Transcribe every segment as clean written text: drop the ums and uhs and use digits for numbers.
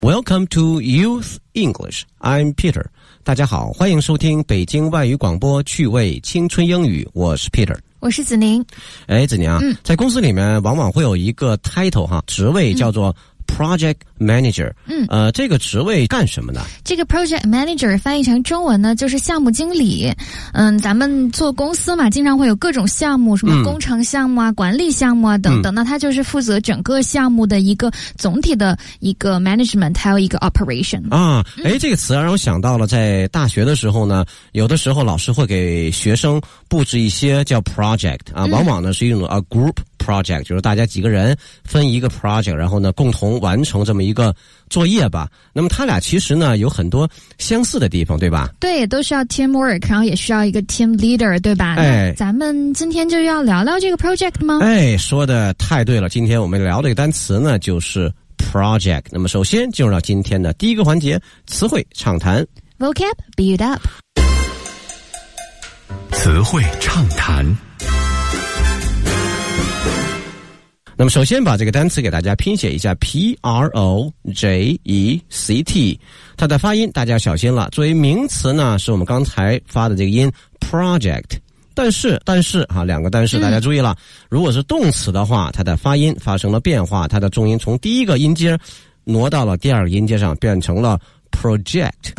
Welcome to Youth English. I'm Peter. 大家好，欢迎收听北京外语广播趣味青春英语，我是 Peter。 我是子宁。 子宁啊，在公司里面往往会有一个 title 哈，职位叫做Project Manager。这个职位干什么呢？ 这个 Project Manager 翻译成中文呢，就是项目经理。咱们做公司嘛，经常会有各种项目，什么工程项目啊、管理项目啊等等。那他就是负责整个项目的一个总体的一个 management， 还有一个 operation 啊。这个词让我想到了，在大学的时候呢，有的时候老师会给学生布置一些叫 project 啊，往往呢是一种group project， 就是大家几个人分一个 project， 然后呢共同完成这么一个作业吧。那么他俩其实呢有很多相似的地方，对吧？ 对，都需要 teamwork， 然后也需要一个 team leader， 对吧？咱们今天就要聊聊这个 project 吗？ 说的太对了。今天我们聊的一个单词呢就是 project。那么首先进入到今天的第一个环节，词汇畅谈 Vocab Build Up。 词汇畅谈。 那么首先把这个单词给大家拼写一下 Project， 它的发音大家小心了。作为名词呢，是我们刚才发的这个音 project， 但是两个但是大家注意了，如果是动词的话，它的发音发生了变化，它的重音从第一个音阶挪到了第二个音阶上，变成了 project。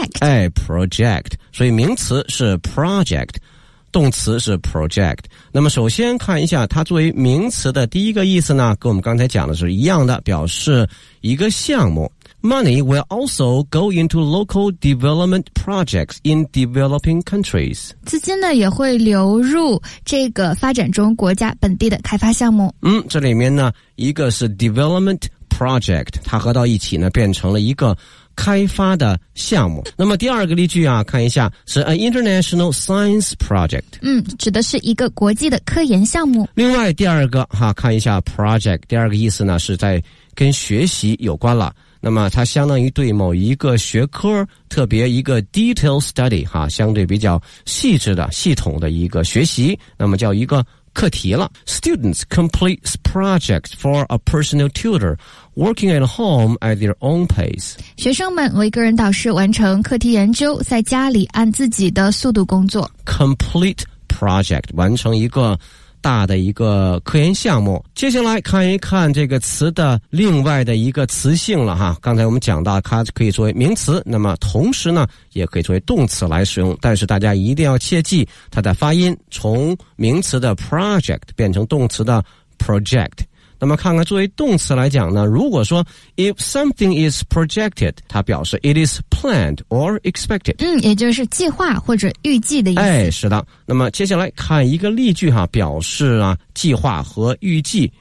所以名词是 project，动词是 project。 那么首先看一下它作为名词的第一个意思呢，跟我们刚才讲的是一样的，表示一个项目。 Money will also go into local development projects in developing countries。 资金呢也会流入这个发展中国家本地的开发项目。 这里面呢一个是 development project， 它合到一起呢变成了一个开发的项目。那么第二个例句啊，看一下是 an international science project， 指的是一个国际的科研项目。 另外第二个看一下 project， 第二个意思呢是在跟学习有关了。那么它相当于对某一个学科特别一个 detail study 相对比较细致的系统的一个学习，那么叫一个课题了。 Students complete projects for a personal tutor working at home at their own pace。 学生们为个人导师完成课题研究，在家里按自己的速度工作。 Complete project 完成一个大的一个科研项目。接下来看一看这个词的另外的一个词性了刚才我们讲到它可以作为名词，那么同时呢也可以作为动词来使用，但是大家一定要切记它的发音从名词的 project 变成动词的 project。那么看看作为动词来讲呢，如果说 if something is projected， 它表示 it is planned or expected， 也就是计划或者预计的意思。 是的。那么接下来看一个例句表示计划和预计。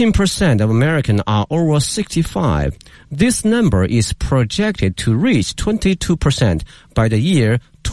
13% of Americans are over 65. This number is projected to reach 22% by the year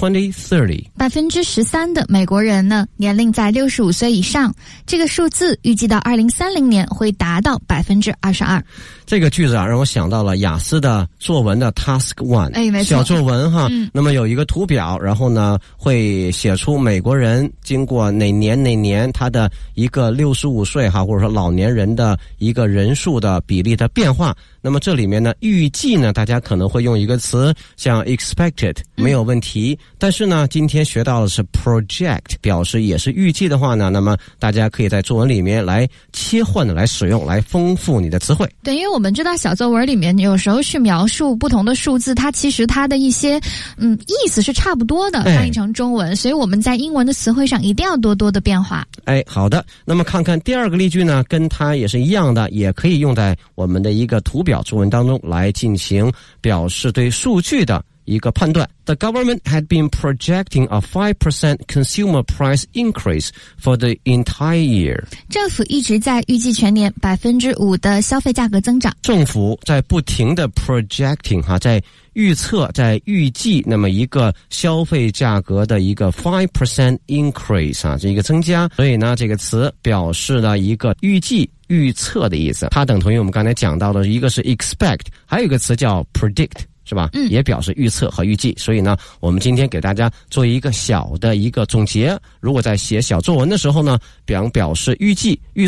2030。 13% 的美国人呢年龄在65岁以上，这个数字预计到2030年会达到 22%。 这个句子让我想到了雅思的作文的 Task 1，小作文那么有一个图表，然后呢会写出美国人经过哪年他的一个65岁或者说老年人的一个人数的比例的变化。那么这里面呢预计呢大家可能会用一个词像 expected， 没有问题，但是呢今天学到的是 project， 表示也是预计的话呢，那么大家可以在作文里面来切换的来使用，来丰富你的词汇。 对，因为我们知道小作文里面有时候去描述不同的数字，它其实它的一些意思是差不多的，翻译成中文，所以我们在英文的词汇上一定要多多的变化。 好的。那么看看第二个例句呢，跟它也是一样的，也可以用在我们的一个图表作文当中来进行表示对数据的一个判断。 The government had been projecting a 5% consumer price increase for the entire year。 政府一直在预计全年 5% 的消费价格增长。 政府在不停的 projecting 在预测在预计那么一个消费价格的一个 5% increase 这一个增加，所以呢这个词表示了一个预计预测的意思，它等同于我们刚才讲到的一个是 expect， 还有一个词叫 predict，是吧？也表示预测和预计。所以呢，我们今天给大家做一个小的一个总结。如果在写小作文的时候呢，表示预计、预测，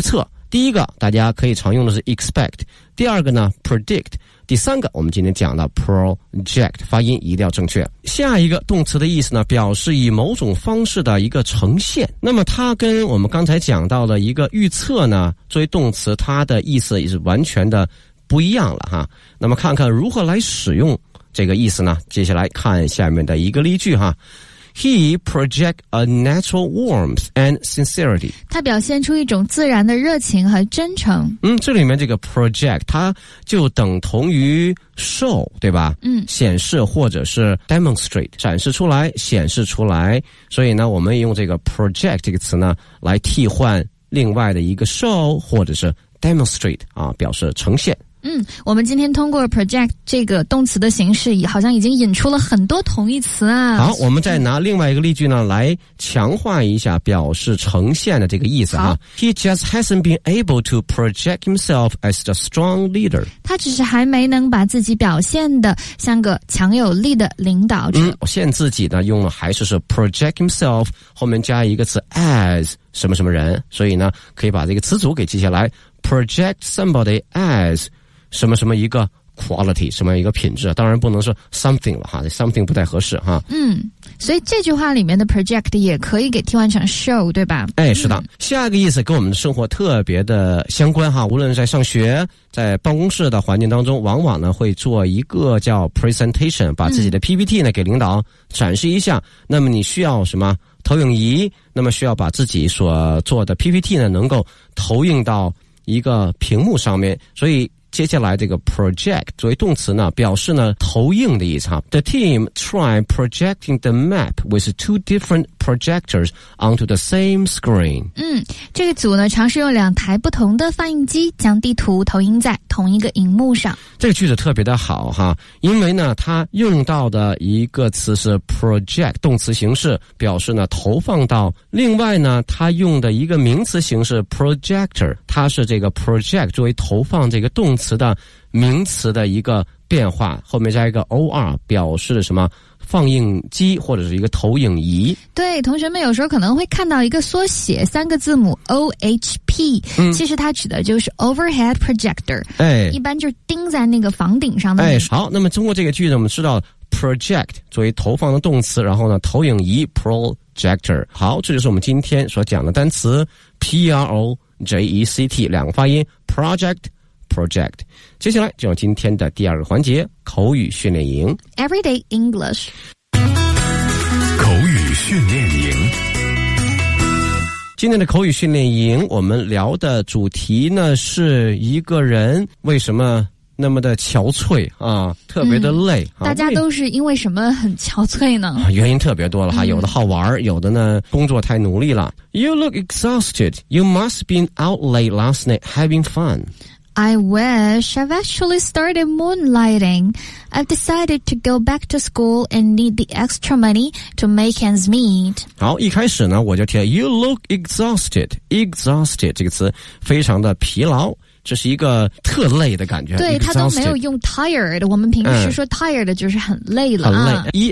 第一个大家可以常用的是 expect， 第二个呢 predict， 第三个我们今天讲的 project， 发音一定要正确。下一个动词的意思呢，表示以某种方式的一个呈现。那么它跟我们刚才讲到的一个预测呢，作为动词，它的意思也是完全的不一样了哈。那么看看如何来使用这个意思呢？接下来看下面的一个例句哈。He project a natural warmth and sincerity. 他表现出一种自然的热情和真诚。 这里面这个 project 它就等同于 show， 对吧？显示或者是 demonstrate， 展示出来，显示出来。所以呢，我们用这个 project 这个词呢，来替换另外的一个 show 或者是 demonstrate 啊，表示呈现。 我们今天通过 project 这个动词的形式，好像已经引出了很多同义词啊。 好，我们再拿另外一个例句呢，来强化一下表示呈现的这个意思哈。He just hasn't been able to project himself as the strong leader. 他只是还没能把自己表现的像个强有力的领导者。 现自己呢用的还是 project himself， 后面加一个词 as 什么什么人，所以呢可以把这个词组给记下来 ，project somebody as。什么什么一个 quality， 什么一个品质，当然不能是 something 了哈，这 something 不太合适哈。 所以这句话里面的 project 也可以给替换成 show， 对吧？ 是的。下一个意思跟我们的生活特别的相关哈，无论在上学，在办公室的环境当中，往往呢会做一个叫 presentation， 把自己的 PPT 呢给领导展示一下。那么你需要什么投影仪？那么需要把自己所做的 PPT 呢能够投影到一个屏幕上面，所以接下来这个 project 作为动词呢，表示呢投映的意思哈。The team tried projecting the map with two different projectors onto the same screen. 这个组呢尝试用2台不同的放映机将地图投影在同一个荧幕上。 这个句子特别的好哈，因为呢它用到的一个词是 project 动词形式，表示呢投放到。另外呢它用的一个名词形式 projector， 它是这个 project 作为投放这个动词的名词的一个变化，后面加一个 or， 表示的什么放映机或者是一个投影仪。 对，同学们有时候可能会看到一个缩写3个字母 OHP，其实它指的就是 overhead projector，一般就是钉在那个房顶上的。 好，那么通过这个句子我们知道 project 作为投放的动词，然后呢投影仪 projector。好，这就是我们今天所讲的单词 project 2个发音 project。接下来进入今天的第2个环节，口语训练营 Everyday English。 口语训练营。 今天的口语训练营我们聊的主题呢是一个人为什么那么的憔悴啊，特别的累大家都是因为什么很憔悴呢？ 原因特别多了哈，有的好玩，有的呢工作太努力了。You look exhausted. You must have been out late last night having fun.I wish I've actually started moonlighting. I've decided to go back to school and need the extra money to make ends meet. 好，一开始呢我就贴 You look exhausted. Exhausted 这个词非常的疲劳，这是一个特累的感觉。 对，他都没有用 tired， 我们平时说 tired 就是很累了啊。 很累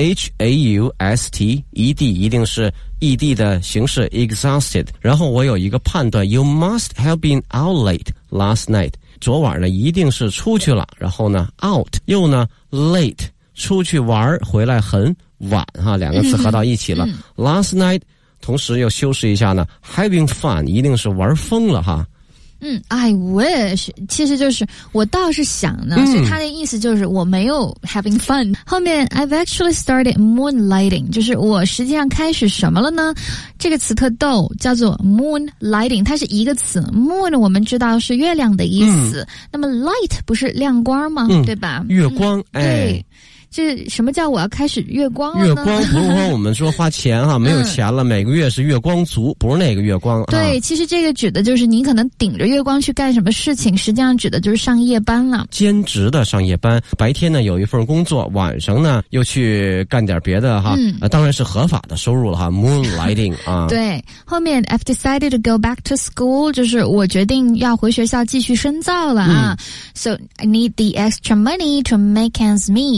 exhausted 一定是 ed 的形式 exhausted。 然后我有一个判断 You must have been out late last night， 昨晚呢一定是出去了，然后呢 out 又呢 late 出去玩回来很晚哈，两个词合到一起了。last night 同时又修饰一下呢 having fun 一定是玩疯了哈。 I wish 其实就是我倒是想呢，所以他的意思就是我没有 having fun。后面 I've actually started moonlighting 就是我实际上开始什么了呢？这个词特逗，叫做 moonlighting， 它是一个词。moon 我们知道是月亮的意思，那么 light 不是亮光吗？对吧？ 月光， 对。这什么叫我要开始月光了呢？ 月光不是说我们说花钱哈，没有钱了，每个月是月光族，不是那个月光。 对，其实这个指的就是你可能顶着月光去干什么事情，实际上指的就是上夜班了。兼职的上夜班，白天呢有一份工作，晚上呢又去干点别的哈，当然是合法的收入了哈。Moonlighting 啊， 对，后面 I've decided to go back to school 就是我决定要回学校继续深造了啊。So I need the extra money to make ends meet。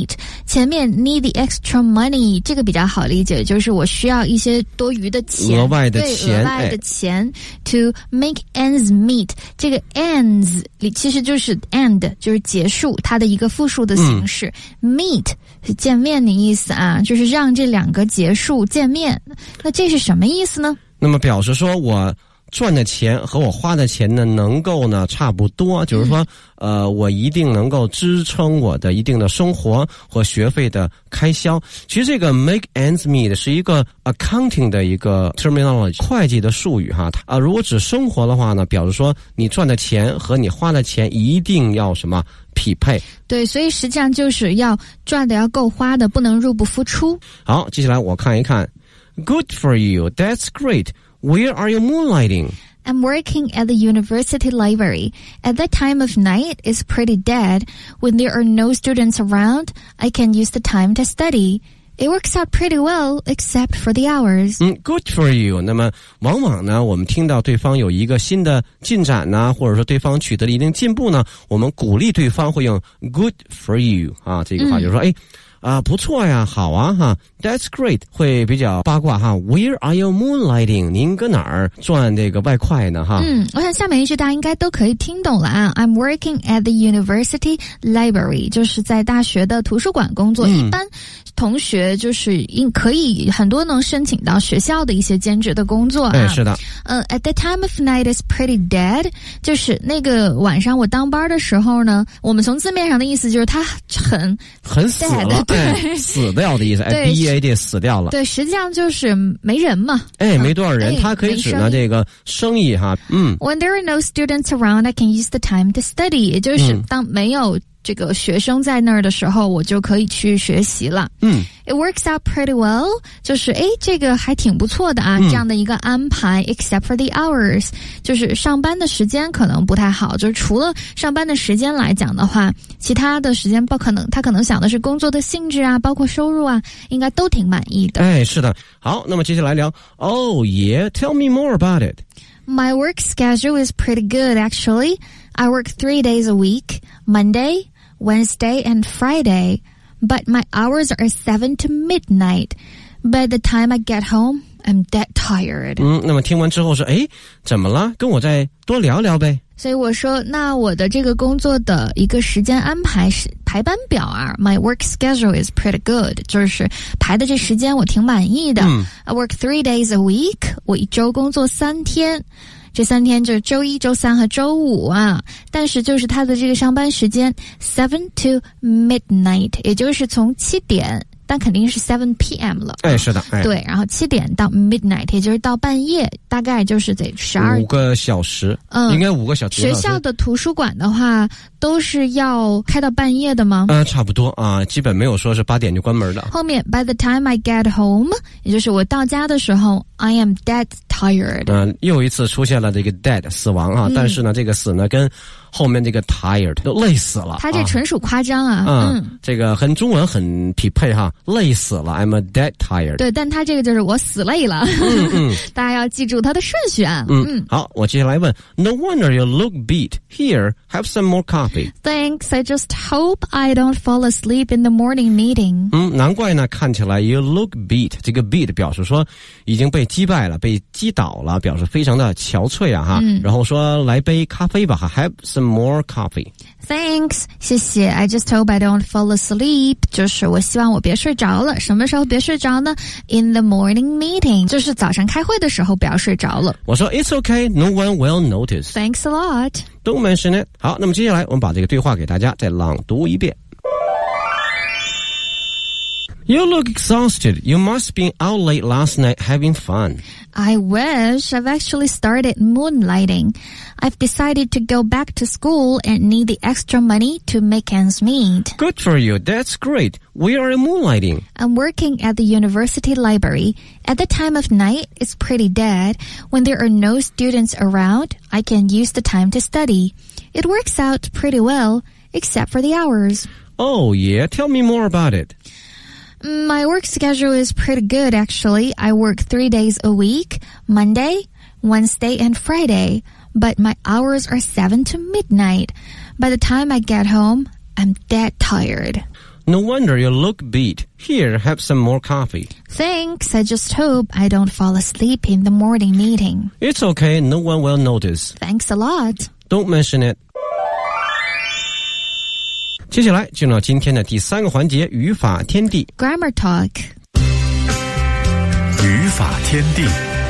前面 need the extra money 这个比较好理解，就是我需要一些多余的钱， 额外的钱， 额外的钱 to make ends meet。 这个 ends 里其实就是 end 就是结束，它的一个复数的形式。meet 是见面的意思啊，就是让这两个结束见面。那这是什么意思呢？ 那么表示说我赚的钱和我花的钱呢能够呢差不多，就是说我一定能够支撑我的一定的生活和学费的开销。其实这个 make ends meet 是一个 accounting 的一个 terminology 会计的术语哈。如果指生活的话呢，表示说你赚的钱和你花的钱一定要什么匹配。 对，所以实际上就是要赚的要够花的，不能入不敷出。 好，接下来我看一看 Good for you, that's great.Where are you moonlighting? I'm working at the university library. At that time of night, it's pretty dead. When there are no students around, I can use the time to study. It works out pretty well, except for the hours. Good for you. 那么往往呢，我们听到对方有一个新的进展呢，或者说对方取得了一定进步呢，我们鼓励对方会用 Good for you 啊，这个话就是说，不错呀，好啊哈 ，That's great， 会比较八卦哈。Where are you moonlighting？ 您搁哪儿赚这个外快呢哈？ 我想下面一句大家应该都可以听懂了啊。I'm working at the university library， 就是在大学的图书馆工作。一般同学就是可以很多能申请到学校的一些兼职的工作啊。 是的。 At the time of night is pretty dead， 就是那个晚上我当班的时候呢，我们从字面上的意思就是他很死了。 对， 死掉的意思，dead 死掉了。 对，实际上就是没人嘛。 没多少人，它可以指呢这个生意哈。 When there are no students around, I can use the time to study。也就是当没有这个学生在那儿的时候，我就可以去学习了。It works out pretty well， 就是这个还挺不错的啊，这样的一个安排。Except for the hours， 就是上班的时间可能不太好，就是除了上班的时间来讲的话，其他的时间他可能想的是工作的性质啊，包括收入啊，应该都挺满意的。 是的。好，那么接下来聊 Oh yeah, tell me more about it. My work schedule is pretty good actually. I work 3 days a week, Monday, Wednesday and Friday, but my hours are 7 to midnight. By the time I get home, I'm dead tired. 那么听完之后是怎么了？跟我再多聊聊呗。 所以我说，那我的这个工作的一个时间安排是排班表啊。My work schedule is pretty good， 就是排的这时间我挺满意的。I work 3 days a week， 我一周工作3天。这3天就是周一、周三和周五啊，但是就是他的这个上班时间 7 to midnight， 也就是从7点，但肯定是7 p.m. 了。 是的。 对，然后7点到 midnight， 也就是到半夜，大概就是得12 5个小时。应该5个小时。 学校的图书馆的话，都是要开到半夜的吗？ 差不多啊，基本没有说是8点就关门的。 后面 by the time I get home， 也就是我到家的时候 ，I am dead tired。 又一次出现了这个 dead 死亡啊，但是呢，这个死呢跟后面这个 tired 都累死了。 他这纯属夸张啊。 这个和中文很匹配哈，累死了 ，I'm a dead tired。 对，但他这个就是我死累了。大家要记住它的顺序啊。 好，我接下来问 ，No wonder you look beat. Here, have some more coffee. Thanks. I just hope I don't fall asleep in the morning meeting. 难怪呢，看起来 you look beat。这个 beat 表示说已经被击败了，被击倒了，表示非常的憔悴啊哈。然后说来杯咖啡吧哈 ，have some more coffee. Thanks， 谢谢。I just hope I don't fall asleep， 就是我希望我别睡着了。什么时候别睡着呢 ？In the morning meeting， 就是早上开会的时候不要睡着了。 我说 It's okay, no one will notice. Thanks a lot. Don't mention it. 好，那么接下来我们把这个对话给大家再朗读一遍。You look exhausted. You must be out late last night having fun. I wish. I've actually started moonlighting. I've decided to go back to school and need the extra money to make ends meet. Good for you. That's great. Where are you moonlighting? I'm working at the university library. At the time of night, it's pretty dead. When there are no students around, I can use the time to study. It works out pretty well, except for the hours. Oh, yeah. Tell me more about it. My work schedule is pretty good, actually. I work 3 days a week, Monday, Wednesday, and Friday. But my hours are 7 to midnight. By the time I get home, I'm dead tired. No wonder you look beat. Here, have some more coffee. Thanks, I just hope I don't fall asleep in the morning meeting. It's okay, no one will notice. Thanks a lot. Don't mention it. 接下来进入到今天的第3个环节，语法天地 Grammar Talk. 语法天地。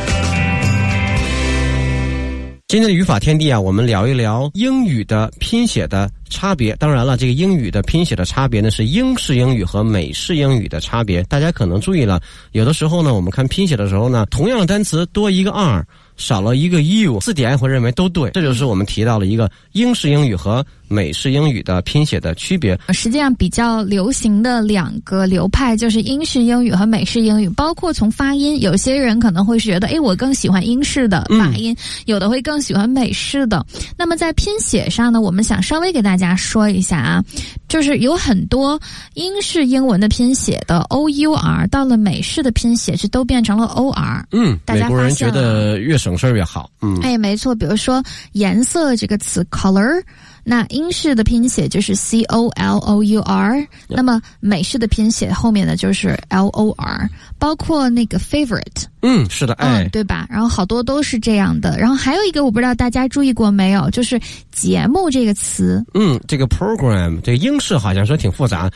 今天的语法天地啊，我们聊一聊英语的拼写的差别。当然了，这个英语的拼写的差别呢，是英式英语和美式英语的差别。大家可能注意了，有的时候呢，我们看拼写的时候呢，同样的单词多一个 r， 少了一个 u， 字典会认为都对。这就是我们提到了一个英式英语和美式英语的拼写的区别。 实际上比较流行的2个流派就是英式英语和美式英语，包括从发音，有些人可能会觉得我更喜欢英式的发音，有的会更喜欢美式的。那么在拼写上呢，我们想稍微给大家说一下啊，就是有很多英式英文的拼写的 OUR 到了美式的拼写就都变成了 OR。大家美国人觉得越省事越好。 没错，比如说颜色这个词 color， 那英式的拼写就是 COLOUR， 那么美式的拼写后面的就是 LOR， 包括那个 favorite。 是的， 对吧？然后好多都是这样的。然后还有一个我不知道大家注意过没有，就是节目这个词。 这个 program 这个英式好像说挺复杂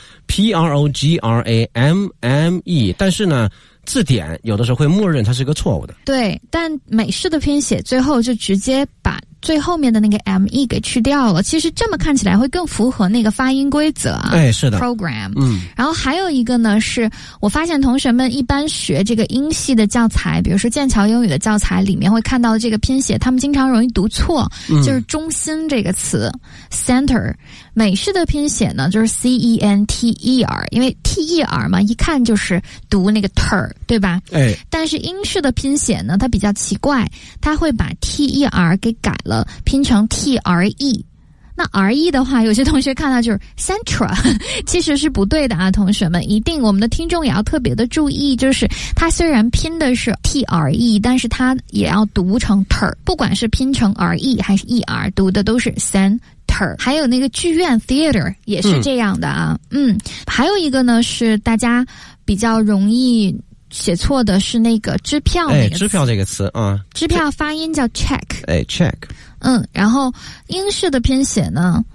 PROGRAMME， 但是呢字典有的时候会默认它是个错误的。对， 但美式的拼写最后就直接把最后面的那个 ME 给去掉了。其实这么看起来会更符合那个发音规则啊。 是的 program。然后还有一个呢，是我发现同学们一般学这个英系的教材，比如说剑桥英语的教材里面会看到这个拼写，他们经常容易读错，就是中心这个词 center。美式的拼写呢就是 CENTER， 因为 TER 嘛，一看就是读那个 ter， 对吧？但是英式的拼写呢，它比较奇怪，它会把 TER 给改了，拼成 TRE。那 RE 的话，有些同学看到就是 Centra， 其实是不对的啊，同学们，一定我们的听众也要特别的注意，就是它虽然拼的是 TRE， 但是它也要读成 ter， 不管是拼成 RE 还是 ER， 读的都是 Centra。还有那个剧院 theater 也是这样的啊。还有一个呢是大家比较容易写错的是那个支票那个词。 支票这个词啊， 支票发音叫 check。 check。 然后英式的拼写呢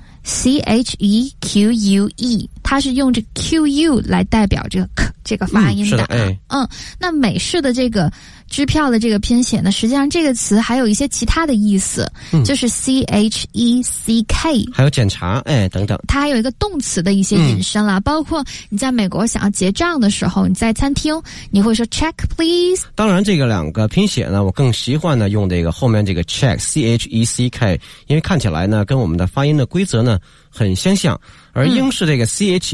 CHEQUE， 它是用这 QU 来代表这个 k 这个发音的。那美式的这个支票的这个拼写呢，实际上这个词还有一些其他的意思，就是 CHECK， 还有检查等等。 它还有一个动词的一些引申啦，包括你在美国想要结账的时候，你在餐厅你会说 check please。 当然这个2个拼写呢，我更习惯呢用这个后面这个 check CHECK， 因为看起来呢跟我们的发音的规则呢很相像，而英式这个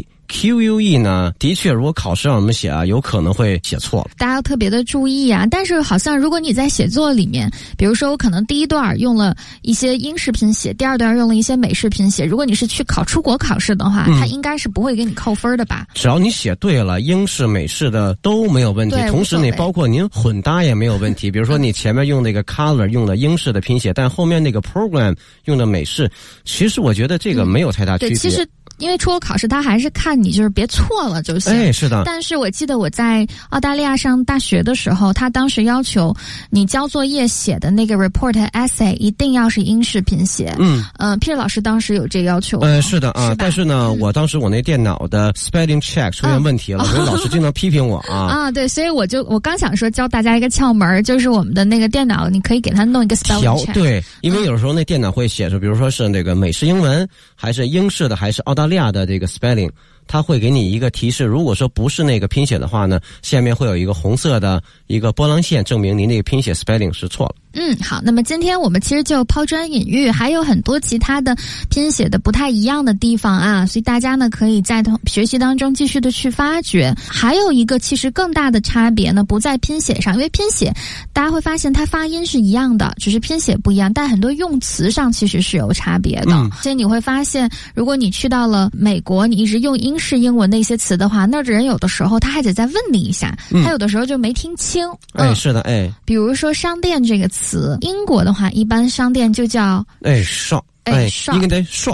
CHQUE 呢，的确如果考试让我们写啊，有可能会写错了。 大家要特别的注意啊。但是好像如果你在写作里面，比如说我可能第一段用了一些英式拼写，第二段用了一些美式拼写，如果你是去出国考试的话，它应该是不会给你扣分的吧？ 只要你写对了，英式美式的都没有问题。同时呢，包括您混搭也没有问题。比如说你前面用那个 color 用了英式的拼写，但后面那个 program 用的美式，其实我觉得这个没有太大区别。 对，其实因为出国考试他还是看你就是别错了就行。 是的。 但是我记得我在澳大利亚上大学的时候，他当时要求你交作业写的那个 report essay 一定要是英式拼写。Peter 老师当时有这个要求。 是的啊。但是呢，我当时我那电脑的 spelling check 出现问题了，所以老师经常批评我啊。 对，所以我刚想说教大家一个窍门，就是我们的那个电脑你可以给它弄一个 spelling check。 对，因为有时候那电脑会写出，比如说是那个美式英文还是英式的还是澳大利亚的这个 spelling， 它会给你一个提示，如果说不是那个拼写的话呢，下面会有一个红色的一个波浪线，证明您那个拼写 spelling 是错了。 好，那么今天我们其实就抛砖引玉，还有很多其他的拼写的不太一样的地方啊，所以大家呢可以在学习当中继续的去发掘。还有一个其实更大的差别呢，不在拼写上，因为拼写大家会发现它发音是一样的，只是拼写不一样，但很多用词上其实是有差别的。所以你会发现，如果你去到了美国，你一直用英式英文的一些词的话，那人有的时候他还得再问你一下，他有的时候就没听清。 是的， 比如说商店这个词，英国的话一般商店就叫 shop， 应该 shop。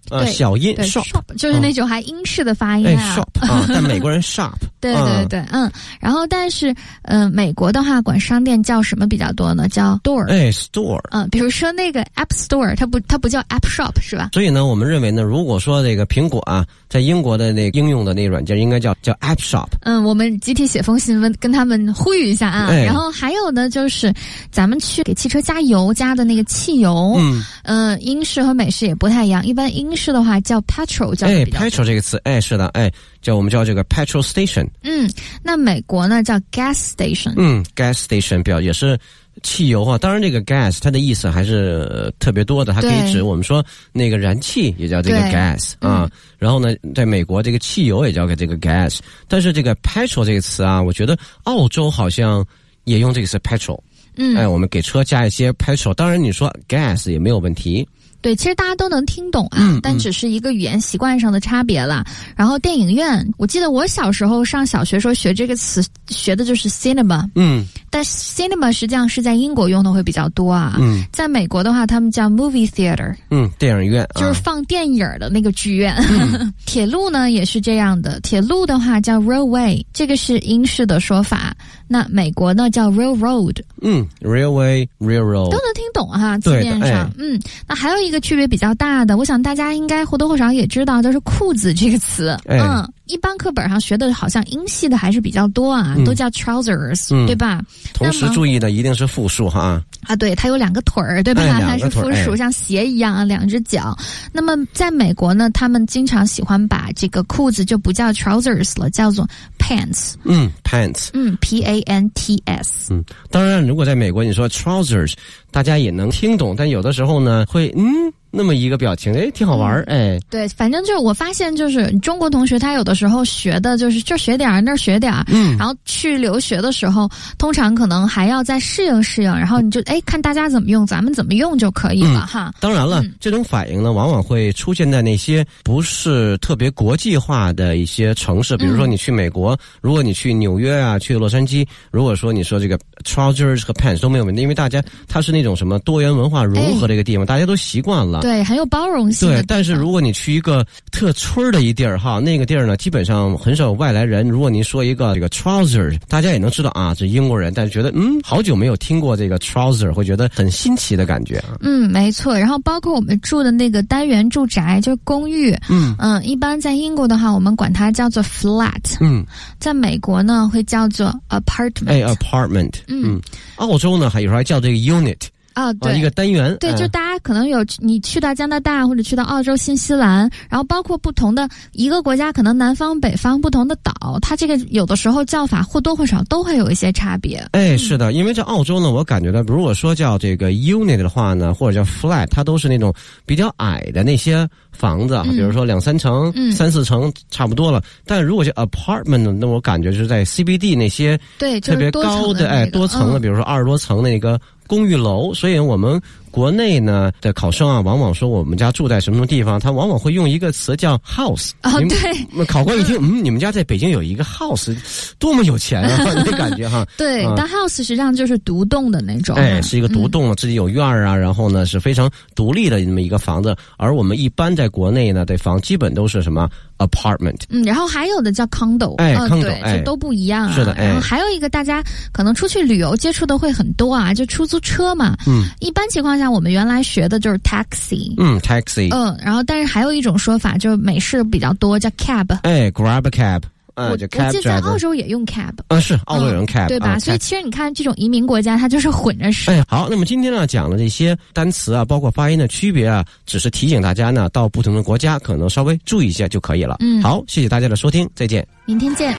小音 shop 就是那种还英式的发音啊。 shop 啊，但美国人 shop 对对对，然后但是美国的话管商店叫什么比较多呢？叫 store。 store。 比如说那个 App Store， 它不叫 App Shop 是吧？ 所以呢，我们认为呢，如果说这个苹果啊，在英国的那个应用的那个软件应该叫 App Shop。 我们集体写封信跟他们呼吁一下啊。然后还有呢，就是咱们去给汽车加油加的那个汽油，英式和美式也不太一样。一般英式的话叫 petrol， 叫比较 petrol 这个词，是的，我们叫这个 petrol station。 那美国呢叫 gas station。 gas station 表也是汽油啊，当然这个 gas 它的意思还是特别多的，它可以指我们说那个燃气也叫这个 gas 啊。然后呢，在美国这个汽油也叫这个 gas， 但是这个 petrol 这个词啊，我觉得澳洲好像也用这个词 petrol。我们给车加一些 petrol， 当然你说 gas 也没有问题。 对，其实大家都能听懂啊，但只是一个语言习惯上的差别了。然后电影院，我记得我小时候上小学时候学这个词，学的就是 cinema。但 cinema 实际上是在英国用的会比较多啊。在美国的话，他们叫 movie theater。 电影院就是放电影的那个剧院。铁路呢也是这样的，铁路的话叫 railway， 这个是英式的说法。那美国呢叫 railroad。 railway railroad 都能听懂哈，字面上。那还有一个区别比较大的，我想大家应该或多或少也知道，就是裤子这个词。一般课本上学的好像英系的还是比较多啊，都叫 trousers，对吧？ 同时注意的一定是复数哈。 对，它有两个腿儿，对吧？它是复数，像鞋一样啊，两只脚。那么在美国呢，他们经常喜欢把这个裤子就不叫 trousers 了，叫做 pants。 pants。 P-A-N-T-S。 当然，如果在美国你说 trousers， 大家也能听懂，但有的时候呢会那么一个表情，挺好玩对，反正就是我发现，就是中国同学他有的时候学的就是这学点那学点，然后去留学的时候，通常可能还要再适应适应，然后你就看大家怎么用，咱们怎么用就可以了哈。 当然了，这种反应呢，往往会出现在那些不是特别国际化的一些城市，比如说你去美国，如果你去纽约啊，去洛杉矶，如果说你说这个 trousers 和 pants 都没有问题，因为大家它是那种什么多元文化融合这个地方，大家都习惯了。 对，很有包容性。 对，但是如果你去一个特村的一地儿哈，那个地儿呢，基本上很少有外来人。如果您说一个这个 trouser， 大家也能知道啊，这英国人，但是觉得好久没有听过这个 trouser， 会觉得很新奇的感觉啊。 没错。然后包括我们住的那个单元住宅，就是公寓。一般在英国的话，我们管它叫做 flat。在美国呢，会叫做 apartment。 apartment。澳洲呢，有时候还叫这个 unit。对，一个单元。 对，就大家可能有你去到加拿大或者去到澳洲、新西兰，然后包括不同的一个国家，可能南方、北方不同的岛，它这个有的时候叫法或多或少都会有一些差别。 是的，因为在澳洲呢，我感觉到如果说叫这个 unit 的话呢，或者叫 flat， 它都是那种比较矮的那些房子，比如说2-3层、3-4层差不多了。但如果是 apartment 呢，那我感觉就是在 CBD 那些特别高的多层的，比如说20多层的那个公寓楼。所以我们国内呢的考生啊，往往说我们家住在什么地方，他往往会用一个词叫 house。对，考官一听，你们家在北京有一个 house， 多么有钱啊，那感觉哈。 对，但 house 实际上就是独栋的那种。 是一个独栋，自己有院啊，然后呢是非常独立的那么一个房子。而我们一般在国内呢，对房基本都是什么 apartment。 然后还有的叫 condo。 condo， 对，就都不一样啊。 是的， 然后还有一个大家可能出去旅游接触的会很多啊，就出租车嘛。一般情况下我们原来学的就是 taxi。 taxi。 然后但是还有一种说法，就是美式比较多，叫 cab。 grab a cab。 我记得在澳洲也用 cab。 是澳洲也用 cab， 对吧？所以其实你看这种移民国家，它就是混着使。 好，那么今天呢讲了这些单词啊，包括发音的区别啊，只是提醒大家呢，到不同的国家可能稍微注意一下就可以了。好，谢谢大家的收听，再见， 明天见。